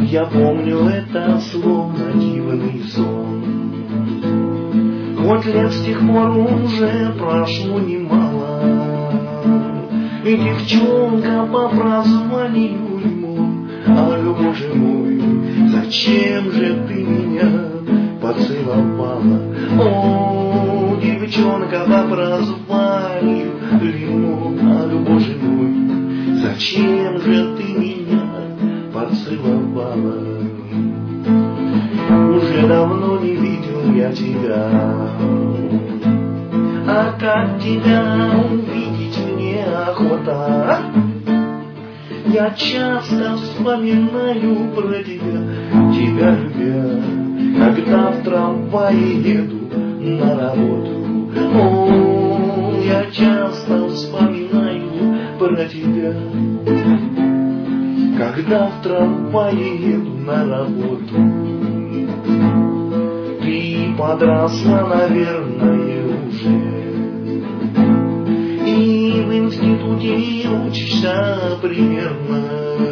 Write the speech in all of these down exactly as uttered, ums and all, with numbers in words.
Я помню это словно дивный сон. Вот лет с тех пор уже прошло немало. И девчонка по прозванию Лимон. Ах, боже мой, зачем же ты меня поцеловала? О, девчонка по прозванию Лимон. Ах, боже мой, зачем же ты меня поцеловала? Уже давно не видел я тебя, а как тебя увидеть мне охота. Я часто вспоминаю про тебя, тебя любя, когда в трамвае еду на работу. О, я часто вспоминаю про тебя, когда в трамвае еду на работу. Ты подросла, наверное, уже, и в институте учишься примерно.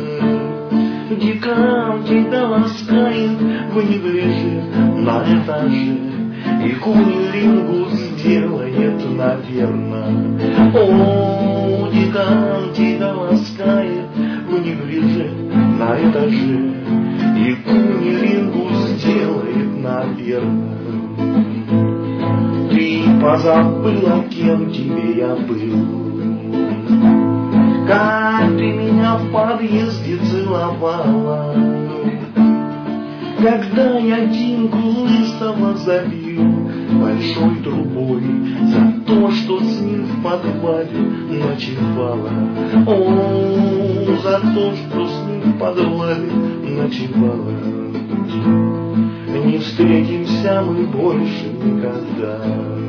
Декан тебя ласкает в неглиже на этаже, и кунилингус делает, наверно. О, декан тебя ласкает в неглиже на этаже, и кунилингус делает, наверно. Ты позабыла, кем тебе я был, как ты меня в подъезде целовала, когда я Димку Лысого забил большой трубой за то, что с ним в подвале ночевала. О, за то, что с ним в подвале ночевала. Не встретимся мы больше никогда.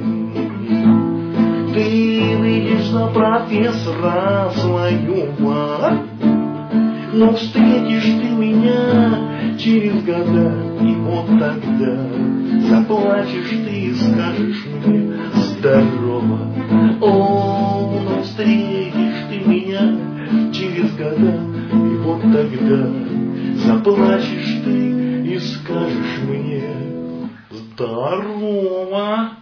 Ты выйдешь за профессора своего, но встретишь ты меня через года, и вот тогда заплачешь ты и скажешь мне здорово. О, но встретишь ты меня через года, и вот тогда заплачешь ты и скажешь мне здорово.